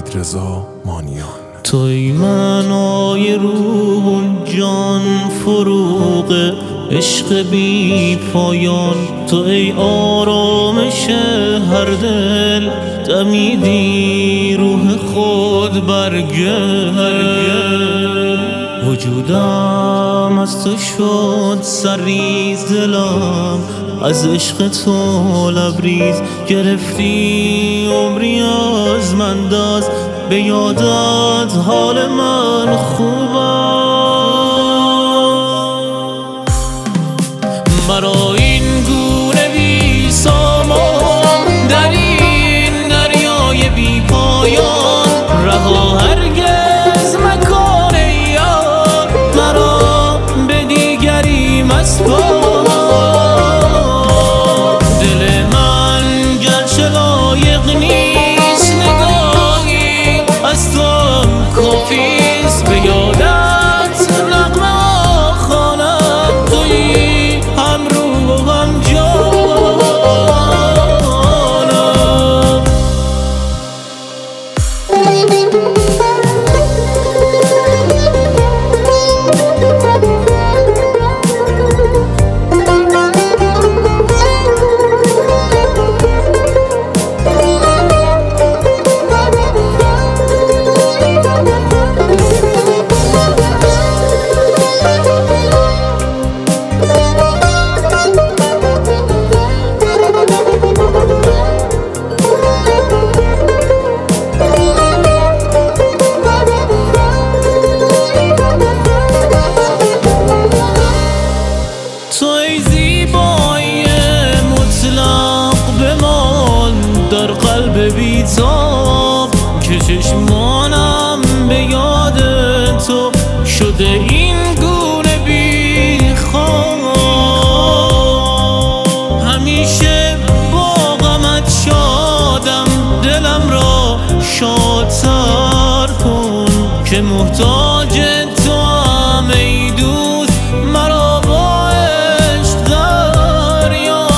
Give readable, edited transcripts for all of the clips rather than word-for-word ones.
وحیدرضا مانیان. توی معنای روح جان، فروغ عشق بی پایان. تو ای آرامش هر دل، دمیدی روح خود برگل. وجودم از تو شد سرریز، دلم از عشق تو لبریز. گرفتی عمری از من دست، به یادت حال من خوبم. مرا این گونه بی سامان، در این دریای بی پایان. رها هرگز مکان یار، مرا به دیگری مسپار. دل من گرچه لایق نیست نگاهی از تو هم کافیست. به یادت نغمه ها خوانم، تویی هم روح و هم جانم. در قلب بیتاب که چشمانم به یاد تو شده این گونه بی خواب. همیشه با غمت شادم، دلم را شادتر کن که محتاج تو هم ای دوست. مرا با عشق دریا،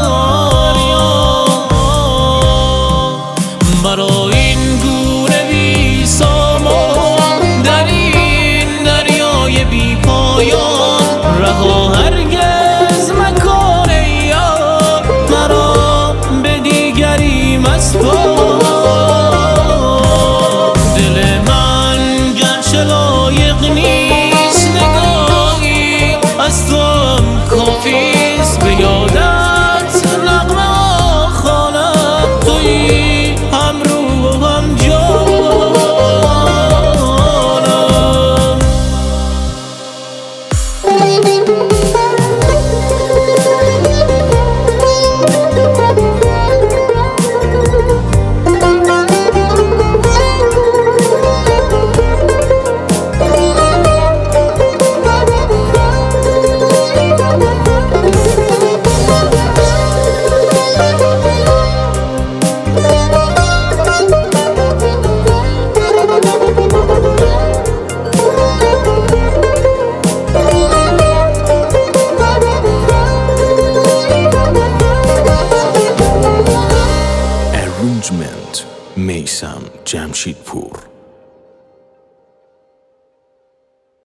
مرا این گونه بی سامان، در این دریای بی پایان. رها هرگز مکان یار، مرا به دیگری مسپار. دل من گرچه لایق نیست نگاهی از تو هم کافیست. به یادت نغمه ها خوانم، تویی هم روح و هم جانم. Arrangement میثم جمشیدپور.